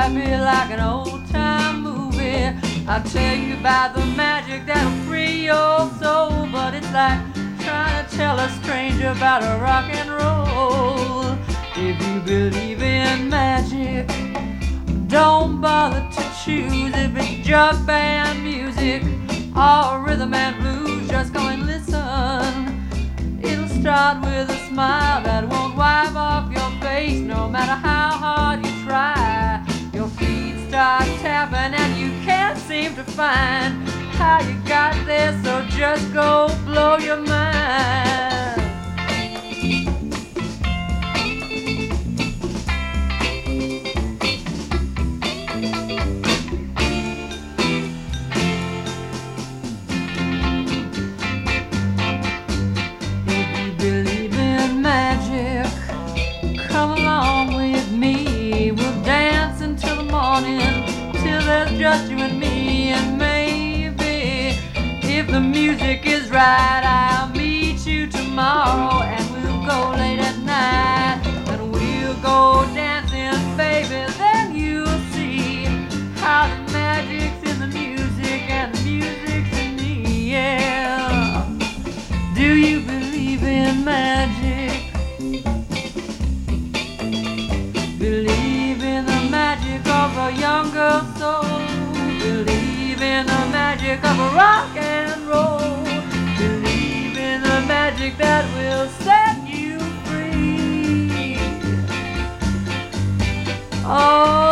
happy like an old-time movie. I'll tell you about the magic that'll free your soul, but it's like trying to tell a stranger about a rock and roll. If you believe in magic, don't bother to choose if it's jug band music or rhythm and blues. Just go and listen. It'll start with a smile that won't wipe off your face, no matter how hard you try. Your feet start tapping and you can't seem to find how you got there, so just go blow your mind. Come along with me, we'll dance until the morning, till there's just you and me. And maybe if the music is right, I'll meet you tomorrow, and we'll go late at night, and we'll go dancing, baby. Then you'll see how the magic's in the music and the music's in me. Yeah, do you believe in magic? Believe in the magic of a young girl's soul. Believe in the magic of a rock and roll. Believe in the magic that will set you free. Oh,